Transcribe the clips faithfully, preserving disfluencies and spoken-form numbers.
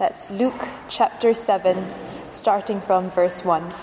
That's Luke chapter seven, starting from verse one.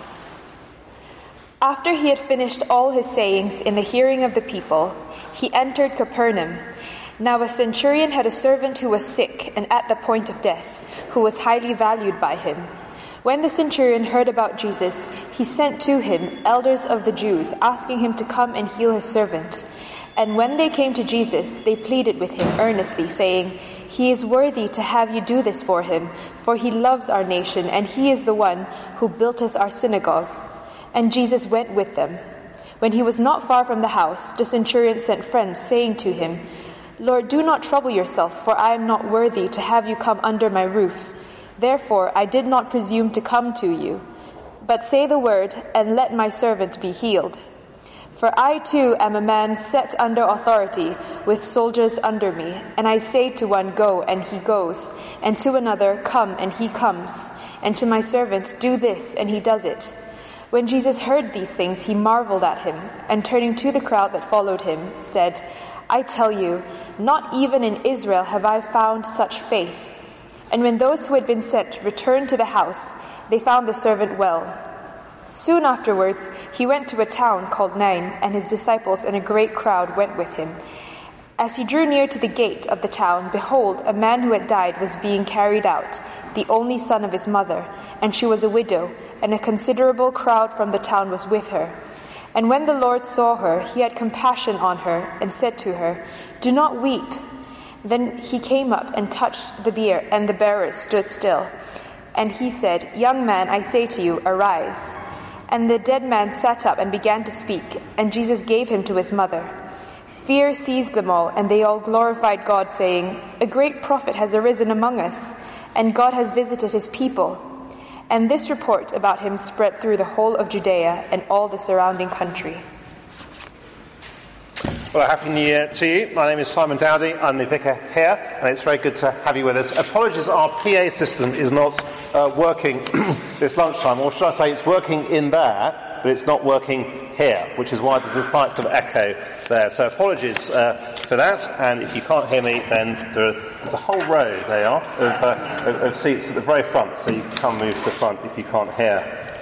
After he had finished all his sayings in the hearing of the people, he entered Capernaum. Now a centurion had a servant who was sick and at the point of death, who was highly valued by him. When the centurion heard about Jesus, he sent to him elders of the Jews, asking him to come and heal his servant. And when they came to Jesus, they pleaded with him earnestly, saying, "He is worthy to have you do this for him, for he loves our nation, and he is the one who built us our synagogue." And Jesus went with them. When he was not far from the house, the centurion sent friends, saying to him, "Lord, do not trouble yourself, for I am not worthy to have you come under my roof. Therefore I did not presume to come to you. But say the word, and let my servant be healed. For I too am a man set under authority, with soldiers under me. And I say to one, 'Go,' and he goes, and to another, 'Come,' and he comes, and to my servant, 'Do this,' and he does it." When Jesus heard these things, he marveled at him, and turning to the crowd that followed him, said, "I tell you, not even in Israel have I found such faith." And when those who had been sent returned to the house, they found the servant well. Soon afterwards, he went to a town called Nain, and his disciples and a great crowd went with him. As he drew near to the gate of the town, behold, a man who had died was being carried out, the only son of his mother, and she was a widow, and a considerable crowd from the town was with her. And when the Lord saw her, he had compassion on her, and said to her, "Do not weep." Then he came up and touched the bier, and the bearers stood still. And he said, "Young man, I say to you, arise." And the dead man sat up and began to speak, and Jesus gave him to his mother. Fear seized them all, and they all glorified God, saying, "A great prophet has arisen among us, and God has visited his people." And this report about him spread through the whole of Judea and all the surrounding country. Well, Happy New Year to you. My name is Simon Dowdy. I'm the vicar here, and it's very good to have you with us. Apologies, our P A system is not uh, working this lunchtime, or should I say it's working in there, but it's not working here, which is why there's a slight sort of echo there. So apologies uh, for that, and if you can't hear me, then there are, there's a whole row, they are, of, uh, of, of seats at the very front, so you can come move to the front if you can't hear.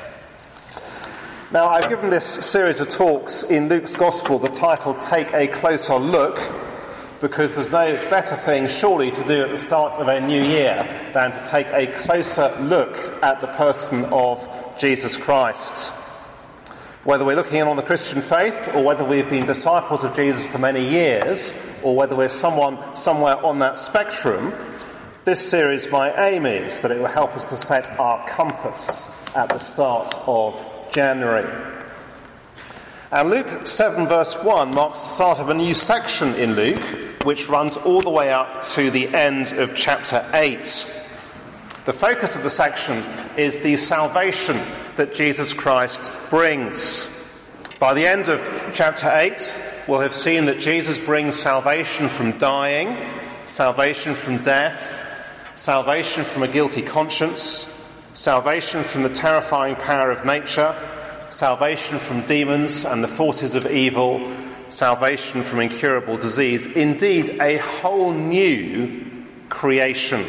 Now, I've given this series of talks in Luke's Gospel the title, Take a Closer Look, because there's no better thing, surely, to do at the start of a new year than to take a closer look at the person of Jesus Christ. Whether we're looking in on the Christian faith, or whether we've been disciples of Jesus for many years, or whether we're someone somewhere on that spectrum, this series, my aim is that it will help us to set our compass at the start of January. And Luke seven verse one marks the start of a new section in Luke, which runs all the way up to the end of chapter eight. The focus of the section is the salvation that Jesus Christ brings. By the end of chapter eight, we'll have seen that Jesus brings salvation from dying, salvation from death, salvation from a guilty conscience, salvation from the terrifying power of nature, salvation from demons and the forces of evil, salvation from incurable disease. Indeed, a whole new creation.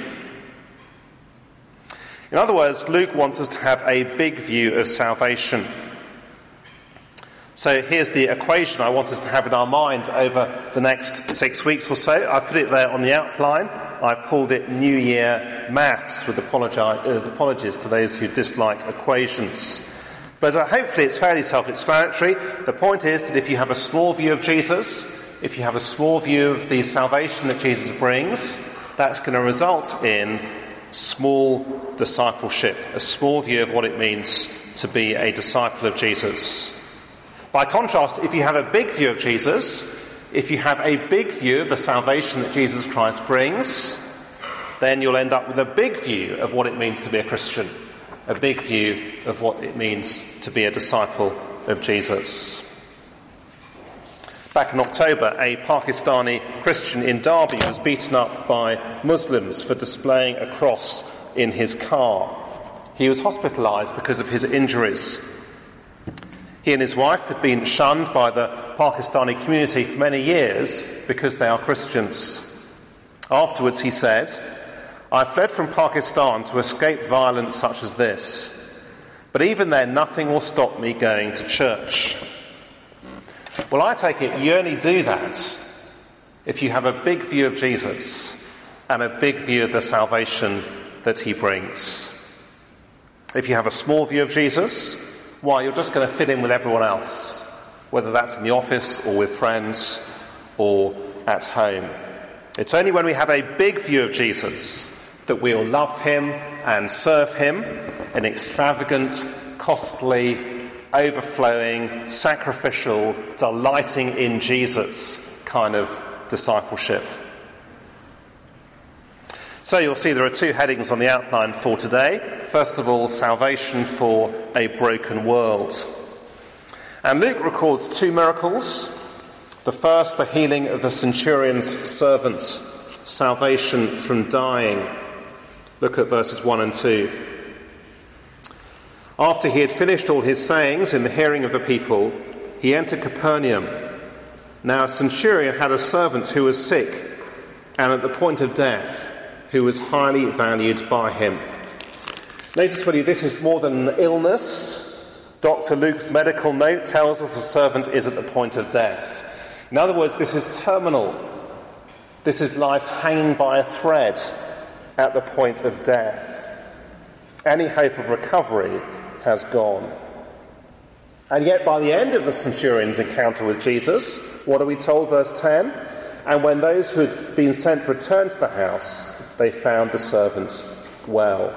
In other words, Luke wants us to have a big view of salvation. So here's the equation I want us to have in our mind over the next six weeks or so. I put it there on the outline. I've called it New Year Maths, with apologi- uh, apologies to those who dislike equations. But uh, hopefully it's fairly self-explanatory. The point is that if you have a small view of Jesus, if you have a small view of the salvation that Jesus brings, that's going to result in small discipleship, a small view of what it means to be a disciple of Jesus. By contrast, if you have a big view of Jesus, if you have a big view of the salvation that Jesus Christ brings, then you'll end up with a big view of what it means to be a Christian, a big view of what it means to be a disciple of Jesus. Back in October, a Pakistani Christian in Derby was beaten up by Muslims for displaying a cross in his car. He was hospitalised because of his injuries. He and his wife had been shunned by the Pakistani community for many years because they are Christians. Afterwards, he said, I fled from Pakistan to escape violence such as this. But even then, nothing will stop me going to church. Well, I take it you only do that if you have a big view of Jesus and a big view of the salvation that he brings. If you have a small view of Jesus, why, you're just going to fit in with everyone else, whether that's in the office or with friends or at home. It's only when we have a big view of Jesus that we'll love him and serve him in extravagant, costly, overflowing, sacrificial, delighting in Jesus kind of discipleship. So you'll see there are two headings on the outline for today. First of all, salvation for a broken world. And Luke records two miracles. The first, the healing of the centurion's servant, salvation from dying. Look at verses one and two. After he had finished all his sayings in the hearing of the people, he entered Capernaum. Now a centurion had a servant who was sick and at the point of death, who was highly valued by him. Notice with you, this is more than an illness. Doctor Luke's medical note tells us the servant is at the point of death. In other words, this is terminal. This is life hanging by a thread at the point of death. Any hope of recovery has gone. And yet by the end of the centurion's encounter with Jesus, what are we told? Verse ten, and when those who had been sent returned to the house, they found the servant well.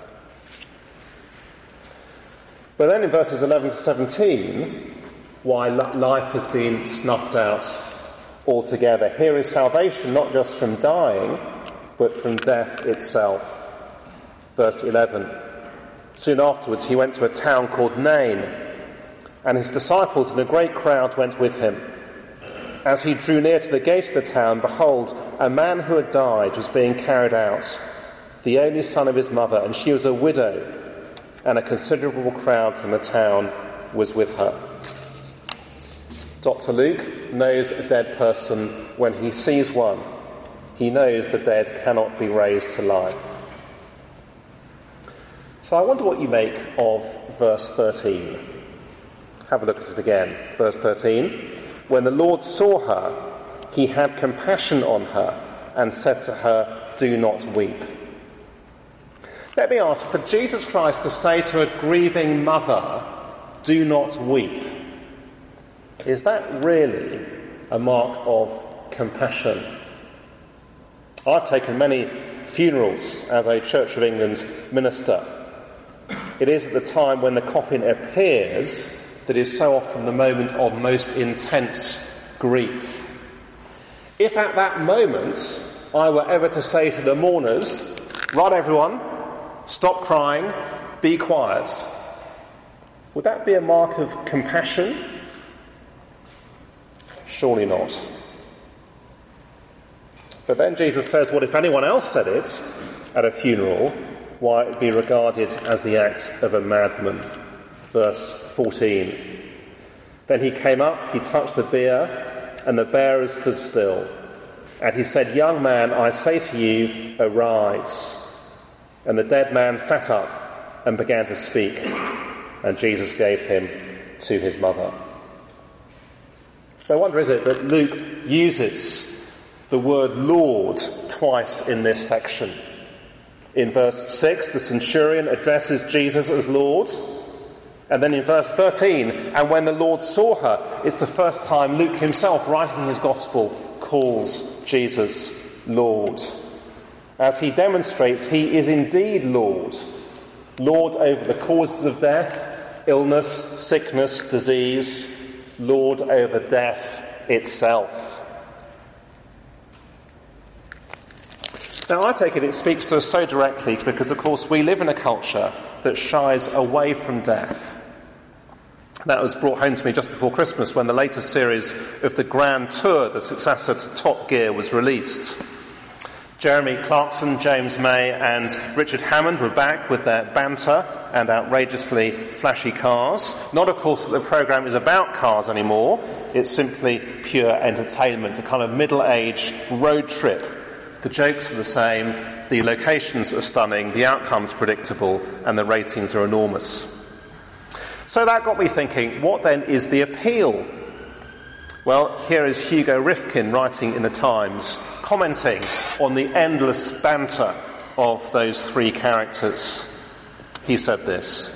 But then in verses eleven to seventeen, why life has been snuffed out altogether. Here is salvation not just from dying, but from death itself. Verse eleven. Soon afterwards he went to a town called Nain, and his disciples and a great crowd went with him. As he drew near to the gate of the town, behold, a man who had died was being carried out, the only son of his mother, and she was a widow, and a considerable crowd from the town was with her. Doctor Luke knows a dead person when he sees one. He knows the dead cannot be raised to life. So I wonder what you make of verse thirteen. Have a look at it again. Verse thirteen. When the Lord saw her, he had compassion on her and said to her, do not weep. Let me ask, for Jesus Christ to say to a grieving mother, do not weep, is that really a mark of compassion? I've taken many funerals as a Church of England minister. It is at the time when the coffin appears that is so often the moment of most intense grief. If at that moment I were ever to say to the mourners, right everyone, stop crying, be quiet, would that be a mark of compassion? Surely not. But then Jesus says, what if anyone else said it at a funeral? Why, it would be regarded as the act of a madman. Verse fourteen. Then he came up, he touched the bier, and the bearers stood still. And he said, young man, I say to you, arise. And the dead man sat up and began to speak, and Jesus gave him to his mother. So I wonder, is it that Luke uses the word Lord twice in this section? In verse six, the centurion addresses Jesus as Lord. And then in verse thirteen, and when the Lord saw her, it's the first time Luke himself, writing his gospel, calls Jesus Lord. As he demonstrates, he is indeed Lord. Lord over the causes of death, illness, sickness, disease. Lord over death itself. Now, I take it it speaks to us so directly because, of course, we live in a culture that shies away from death. That was brought home to me just before Christmas when the latest series of the Grand Tour, the successor to Top Gear, was released. Jeremy Clarkson, James May and Richard Hammond were back with their banter and outrageously flashy cars. Not, of course, that the programme is about cars anymore. It's simply pure entertainment, a kind of middle-age road trip. The jokes are the same, the locations are stunning, the outcomes predictable, and the ratings are enormous. So that got me thinking, what then is the appeal? Well, here is Hugo Rifkin writing in the Times, commenting on the endless banter of those three characters. He said this: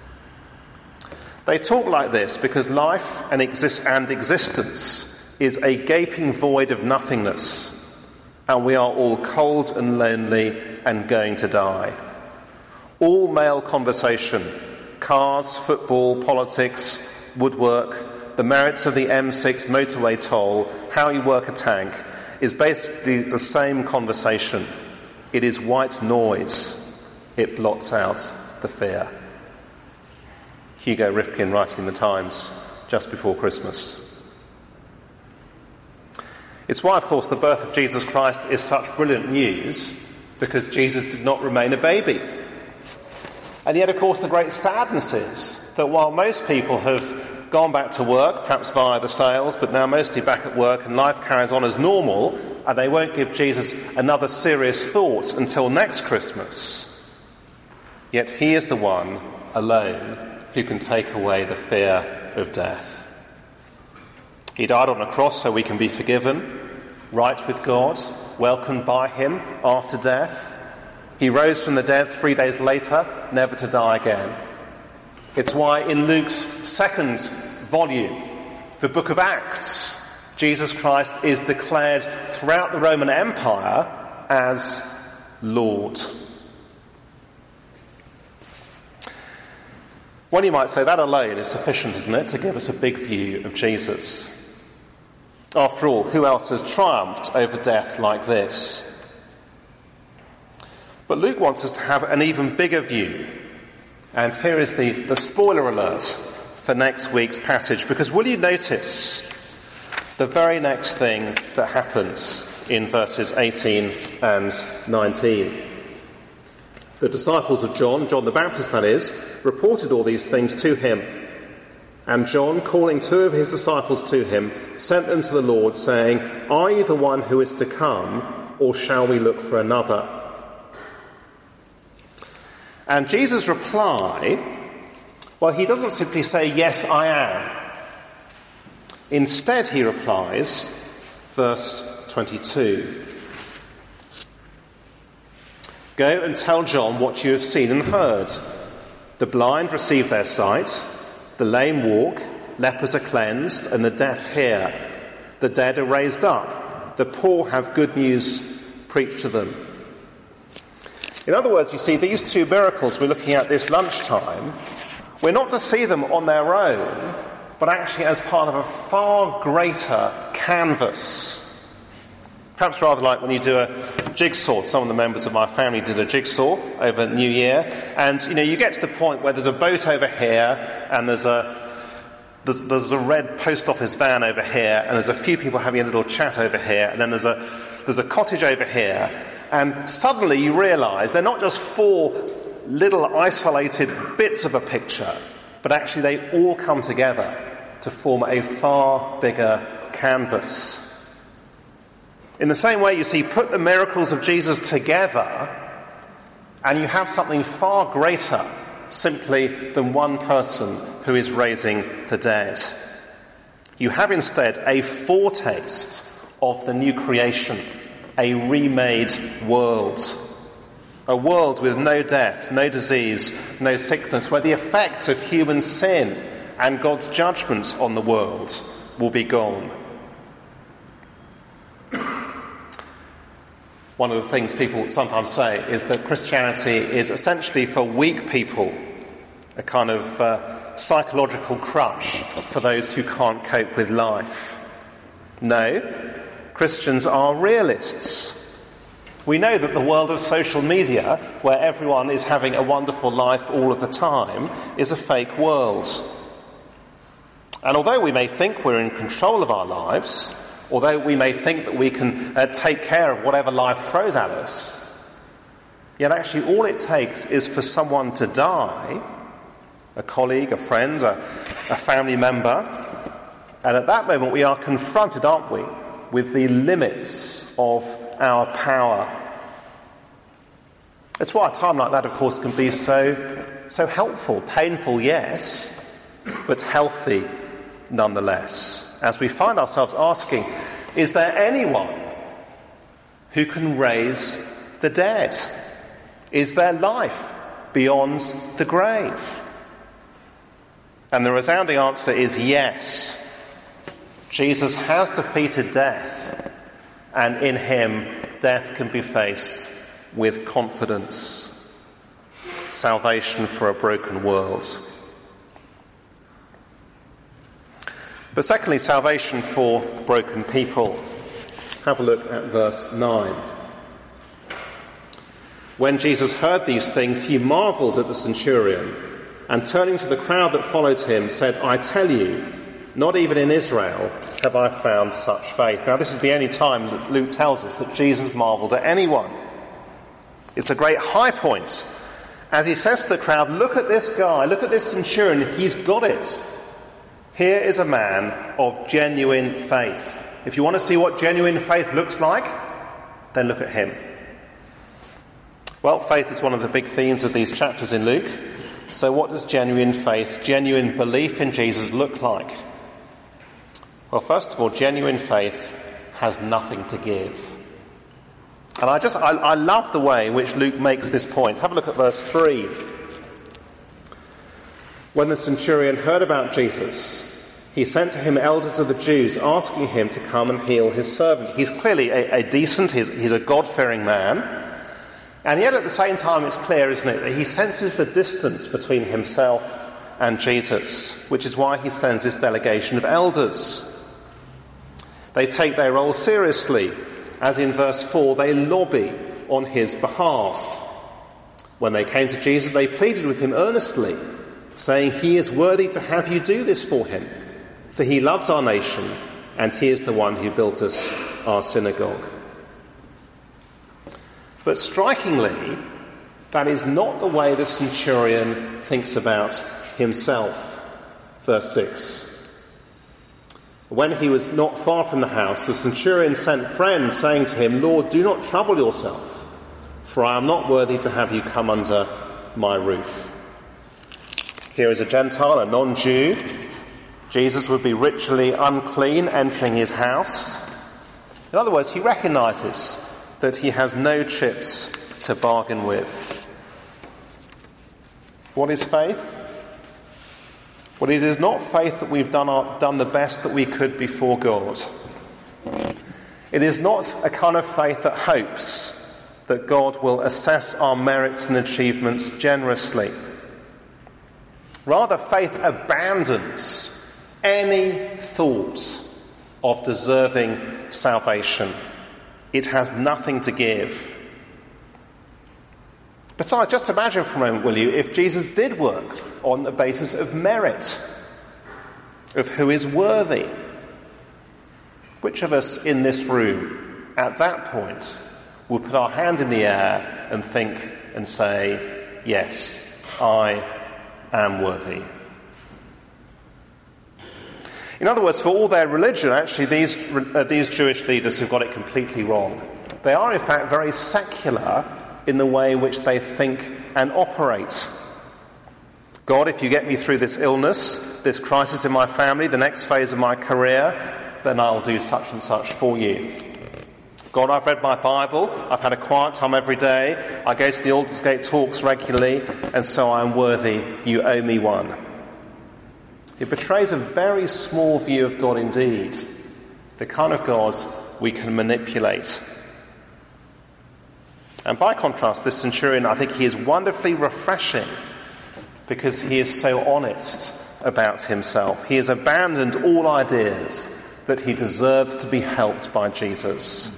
"They talk like this because life and, exist- and existence is a gaping void of nothingness, and we are all cold and lonely and going to die. All male conversation, cars, football, politics, woodwork, the merits of the M six motorway toll, how you work a tank, is basically the same conversation. It is white noise. It blots out the fear." Hugo Rifkin writing in the Times just before Christmas. It's why, of course, the birth of Jesus Christ is such brilliant news, because Jesus did not remain a baby. And yet, of course, the great sadness is that while most people have gone back to work, perhaps via the sales, but now mostly back at work, and life carries on as normal, and they won't give Jesus another serious thought until next Christmas, yet he is the one alone who can take away the fear of death. He died on a cross so we can be forgiven, right with God, welcomed by him after death. He rose from the dead three days later, never to die again. It's why in Luke's second volume, the book of Acts, Jesus Christ is declared throughout the Roman Empire as Lord. Well, you might say that alone is sufficient, isn't it, to give us a big view of Jesus. After all, who else has triumphed over death like this? But Luke wants us to have an even bigger view. And here is the, the spoiler alert for next week's passage, because will you notice the very next thing that happens in verses eighteen and nineteen? The disciples of John, John the Baptist that is, reported all these things to him. And John, calling two of his disciples to him, sent them to the Lord, saying, "Are you the one who is to come, or shall we look for another?" And Jesus' reply, well, he doesn't simply say, "Yes, I am." Instead, he replies, verse twenty-two, "Go and tell John what you have seen and heard. The blind receive their sight, the lame walk, lepers are cleansed, and the deaf hear. The dead are raised up, the poor have good news preached to them." In other words, you see, these two miracles we're looking at this lunchtime, we're not to see them on their own, but actually as part of a far greater canvas. Perhaps rather like when you do a jigsaw. Some of the members of my family did a jigsaw over New Year, and you know, you get to the point where there's a boat over here, and there's a there's, there's a red post office van over here, and there's a few people having a little chat over here, and then there's a there's a cottage over here, and suddenly you realise they're not just four little isolated bits of a picture, but actually they all come together to form a far bigger canvas. In the same way, you see, put the miracles of Jesus together and you have something far greater simply than one person who is raising the dead. You have instead a foretaste of the new creation, a remade world. A world with no death, no disease, no sickness, where the effects of human sin and God's judgment on the world will be gone. One of the things people sometimes say is that Christianity is essentially for weak people, a kind of uh, psychological crutch for those who can't cope with life. No, Christians are realists. We know that the world of social media, where everyone is having a wonderful life all of the time, is a fake world. And although we may think we're in control of our lives, although we may think that we can uh, take care of whatever life throws at us, yet actually all it takes is for someone to die, a colleague, a friend, a, a family member, and at that moment we are confronted, aren't we, with the limits of our power. It's why a time like that, of course, can be so, so helpful. Painful, yes, but healthy nonetheless. As we find ourselves asking, is there anyone who can raise the dead? Is there life beyond the grave? And the resounding answer is yes. Jesus has defeated death, and in him death can be faced with confidence. Salvation for a broken world. But secondly, salvation for broken people. Have a look at verse nine. When Jesus heard these things, he marvelled at the centurion, and turning to the crowd that followed him, said, I tell you, not even in Israel have I found such faith. Now, this is the only time that Luke tells us that Jesus marvelled at anyone. It's a great high point. As he says to the crowd, look at this guy, look at this centurion, he's got it. Here is a man of genuine faith. If you want to see what genuine faith looks like, then look at him. Well, faith is one of the big themes of these chapters in Luke. So what does genuine faith, genuine belief in Jesus look like? Well, first of all, genuine faith has nothing to give. And I just, I, I love the way in which Luke makes this point. Have a look at verse three. When the centurion heard about Jesus, he sent to him elders of the Jews, asking him to come and heal his servant. He's clearly a, a decent, he's, he's a God-fearing man. And yet at the same time it's clear, isn't it, that he senses the distance between himself and Jesus, which is why he sends this delegation of elders. They take their role seriously. As in verse four, they lobby on his behalf. When they came to Jesus, they pleaded with him earnestly, saying, he is worthy to have you do this for him, for he loves our nation, and he is the one who built us our synagogue. But strikingly, that is not the way the centurion thinks about himself. Verse six. When he was not far from the house, the centurion sent friends, saying to him, Lord, do not trouble yourself, for I am not worthy to have you come under my roof. Here is a Gentile, a non-Jew. Jesus would be ritually unclean entering his house. In other words, he recognises that he has no chips to bargain with. What is faith? Well, it is not faith that we've done, our, done the best that we could before God. It is not a kind of faith that hopes that God will assess our merits and achievements generously. Rather, faith abandons any thought of deserving salvation. It has nothing to give. Besides, just imagine for a moment, will you, if Jesus did work on the basis of merit, of who is worthy. Which of us in this room, at that point, will put our hand in the air and think and say, yes, I am worthy? In other words, for all their religion, actually, these, uh, these Jewish leaders have got it completely wrong. They are, in fact, very secular in the way in which they think and operate. God, if you get me through this illness, this crisis in my family, the next phase of my career, then I'll do such and such for you. God, I've read my Bible, I've had a quiet time every day, I go to the Aldersgate talks regularly, and so I'm worthy, you owe me one. It betrays a very small view of God indeed, the kind of God we can manipulate. And by contrast, this centurion, I think he is wonderfully refreshing because he is so honest about himself. He has abandoned all ideas that he deserves to be helped by Jesus.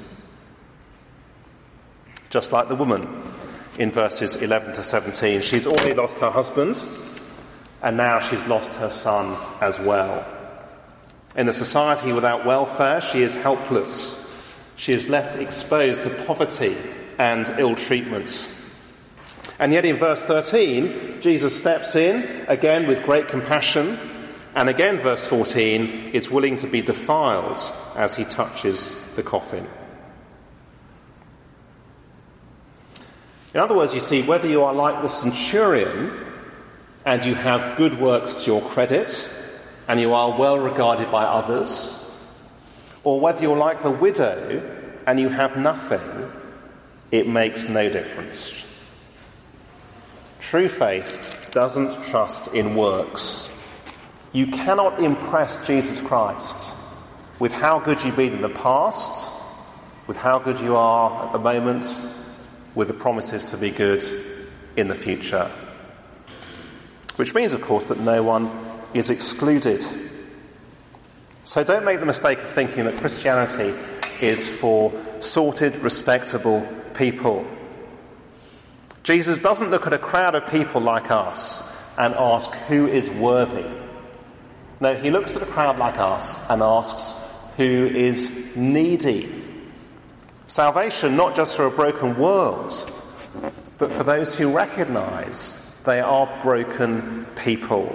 Just like the woman in verses eleven to seventeen. She's already lost her husband, and now she's lost her son as well. In a society without welfare, she is helpless. She is left exposed to poverty and ill treatment. And yet in verse thirteen, Jesus steps in, again with great compassion, and again, verse fourteen, is willing to be defiled as he touches the coffin. In other words, you see, whether you are like the centurion and you have good works to your credit and you are well regarded by others, or whether you're like the widow and you have nothing, it makes no difference. True faith doesn't trust in works. You cannot impress Jesus Christ with how good you've been in the past, with how good you are at the moment, with the promises to be good in the future. Which means, of course, that no one is excluded. So don't make the mistake of thinking that Christianity is for sorted, respectable people. Jesus doesn't look at a crowd of people like us and ask who is worthy. No, he looks at a crowd like us and asks who is needy. Salvation not just for a broken world, but for those who recognise they are broken people.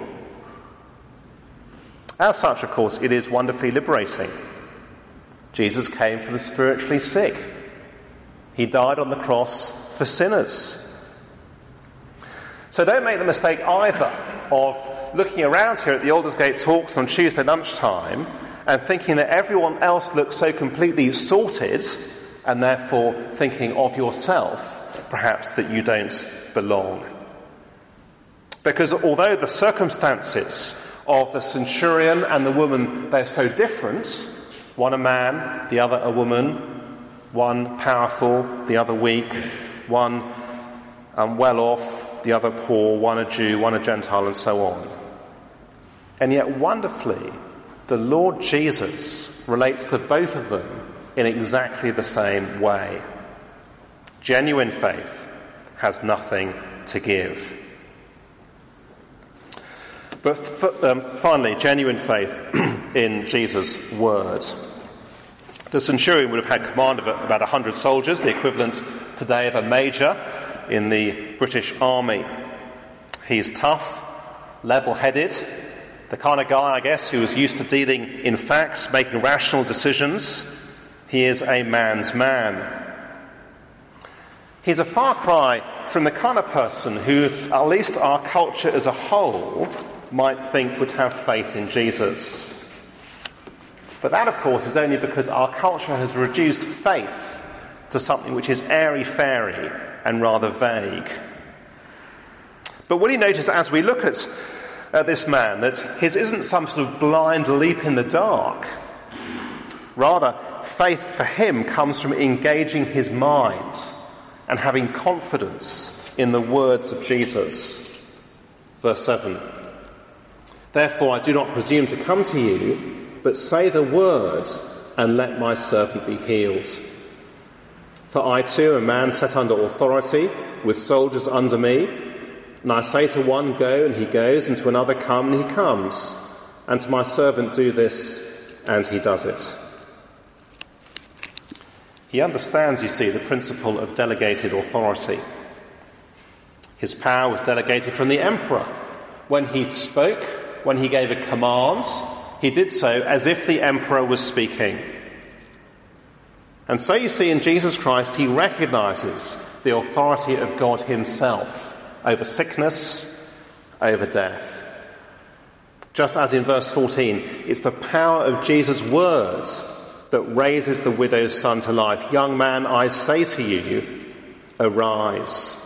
As such, of course, it is wonderfully liberating. Jesus came for the spiritually sick. He died on the cross for sinners. So don't make the mistake either of looking around here at the Aldersgate talks on Tuesday lunchtime and thinking that everyone else looks so completely sorted, and therefore thinking of yourself, perhaps, that you don't belong. Because although the circumstances of the centurion and the woman, they're so different, one a man, the other a woman, one powerful, the other weak, one um, well off, the other poor, one a Jew, one a Gentile, and so on. And yet, wonderfully, the Lord Jesus relates to both of them in exactly the same way. Genuine faith has nothing to give. But f- um, finally, genuine faith in Jesus' word. The centurion would have had command of about one hundred soldiers, the equivalent today of a major in the British Army. He's tough, level-headed, the kind of guy, I guess, who was used to dealing in facts, making rational decisions. He is a man's man. He's a far cry from the kind of person who, at least our culture as a whole, might think would have faith in Jesus. But that, of course, is only because our culture has reduced faith to something which is airy-fairy and rather vague. But will you notice, as we look at, at this man, that his isn't some sort of blind leap in the dark. Rather, faith for him comes from engaging his mind and having confidence in the words of Jesus. Verse seven. Therefore I do not presume to come to you, but say the word, and let my servant be healed. For I too am a man set under authority, with soldiers under me, and I say to one, go, and he goes, and to another, come, and he comes, and to my servant, do this, and he does it. He understands, you see, the principle of delegated authority. His power was delegated from the emperor. When he spoke, when he gave a command, he did so as if the emperor was speaking. And so you see, in Jesus Christ, he recognizes the authority of God himself over sickness, over death. Just as in verse fourteen, it's the power of Jesus' words that raises the widow's son to life. Young man, I say to you, arise.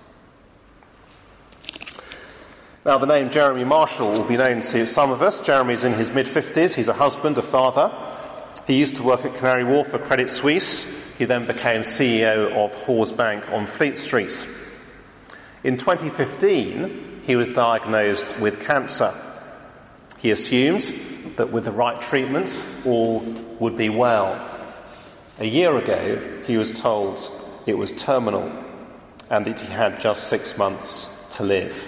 Now, the name Jeremy Marshall will be known to some of us. Jeremy's in his mid-fifties. He's a husband, a father. He used to work at Canary Wharf for Credit Suisse. He then became C E O of Hawes Bank on Fleet Street. In twenty fifteen, he was diagnosed with cancer. He assumed that with the right treatment, all would be well. A year ago, he was told it was terminal and that he had just six months to live.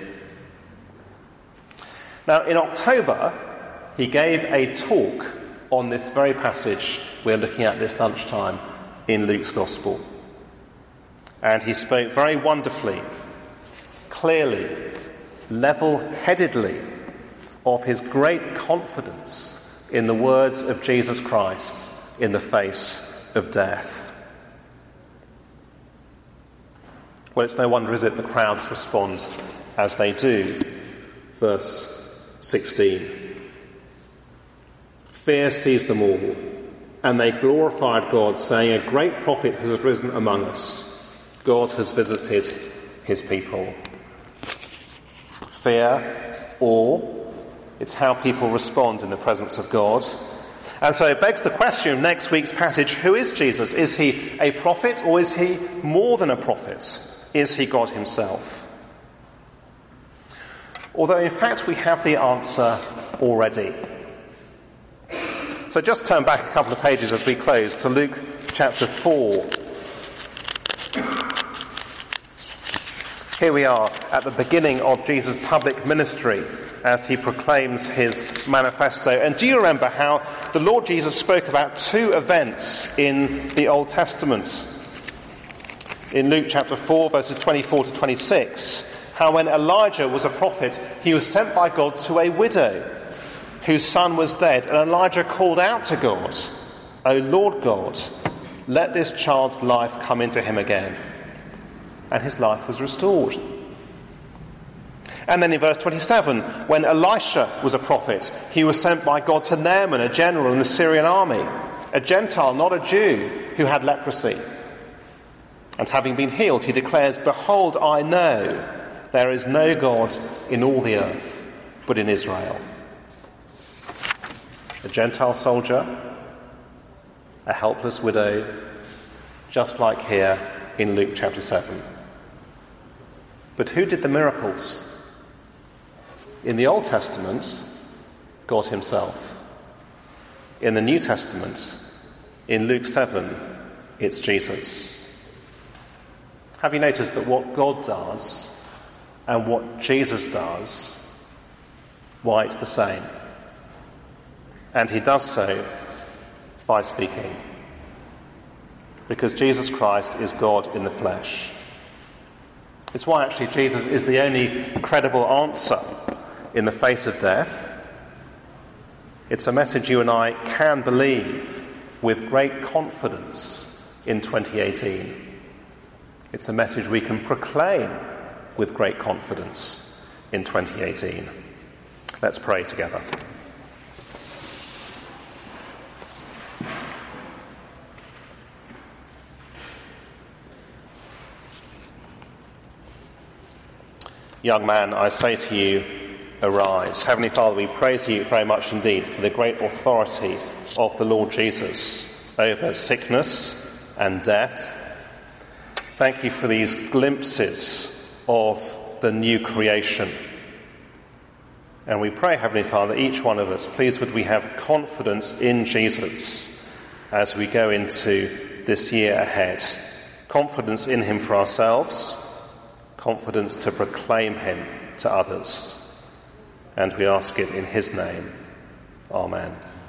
Now, in October, he gave a talk on this very passage we're looking at this lunchtime in Luke's Gospel. And he spoke very wonderfully, clearly, level-headedly of his great confidence in the words of Jesus Christ in the face of death. Well, it's no wonder, is it, the crowds respond as they do. Verse sixteen. Fear seized them all, and they glorified God, saying, a great prophet has risen among us. God has visited his people. Fear, awe, it's how people respond in the presence of God. And so it begs the question of next week's passage, who is Jesus? Is he a prophet, or is he more than a prophet? Is he God himself? Although in fact we have the answer already. So just turn back a couple of pages as we close to Luke chapter four. Here we are at the beginning of Jesus' public ministry as he proclaims his manifesto. And do you remember how the Lord Jesus spoke about two events in the Old Testament? In Luke chapter four, verses twenty-four to twenty-six, how when Elijah was a prophet, he was sent by God to a widow whose son was dead, and Elijah called out to God, O Lord God, let this child's life come into him again. And his life was restored. And then in verse twenty-seven, when Elisha was a prophet, he was sent by God to Naaman, a general in the Syrian army, a Gentile, not a Jew, who had leprosy. And having been healed, he declares, behold, I know there is no God in all the earth but in Israel. A Gentile soldier, a helpless widow, just like here in Luke chapter seven. But who did the miracles? In the Old Testament, God himself. In the New Testament, in Luke seven, it's Jesus. Have you noticed that what God does and what Jesus does, why it's the same? And he does so by speaking. Because Jesus Christ is God in the flesh. It's why actually Jesus is the only credible answer in the face of death. It's a message you and I can believe with great confidence in twenty eighteen. It's a message we can proclaim with great confidence in twenty eighteen. Let's pray together. Young man, I say to you, arise. Heavenly Father, we praise you very much indeed for the great authority of the Lord Jesus over sickness and death. Thank you for these glimpses of the new creation. And we pray, Heavenly Father, each one of us, please would we have confidence in Jesus as we go into this year ahead. Confidence in him for ourselves, confidence to proclaim him to others. And we ask it in his name. Amen.